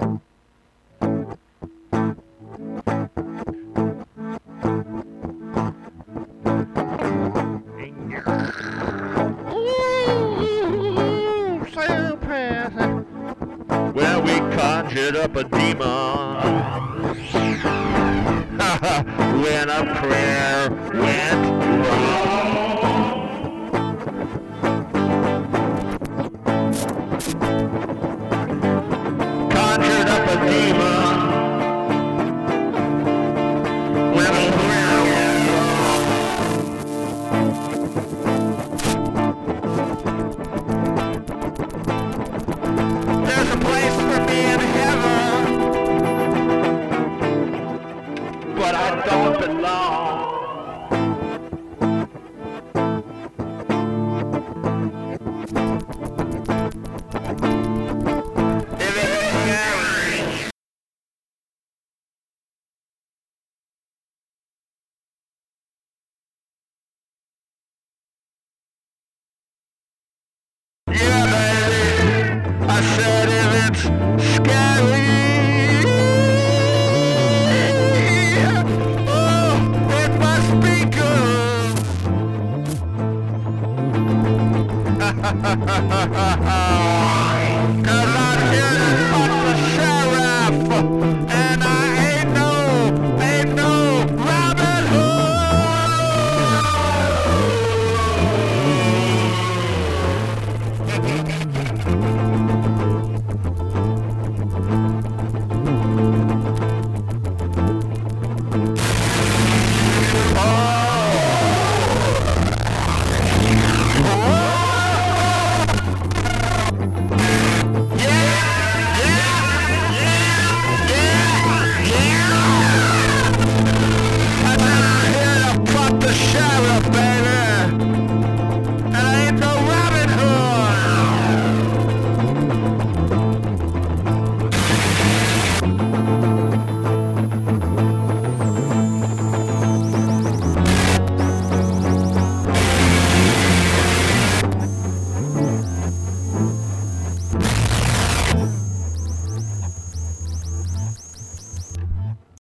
Ooh, say a prayer. Well, we conjured up a demon when a prayer went wrong. Conjured up a demon when a prayer went wrong. There's a place for me in heaven, but I don't belong. If it's yeah, baby, I said if it's scary, oh, it must be good.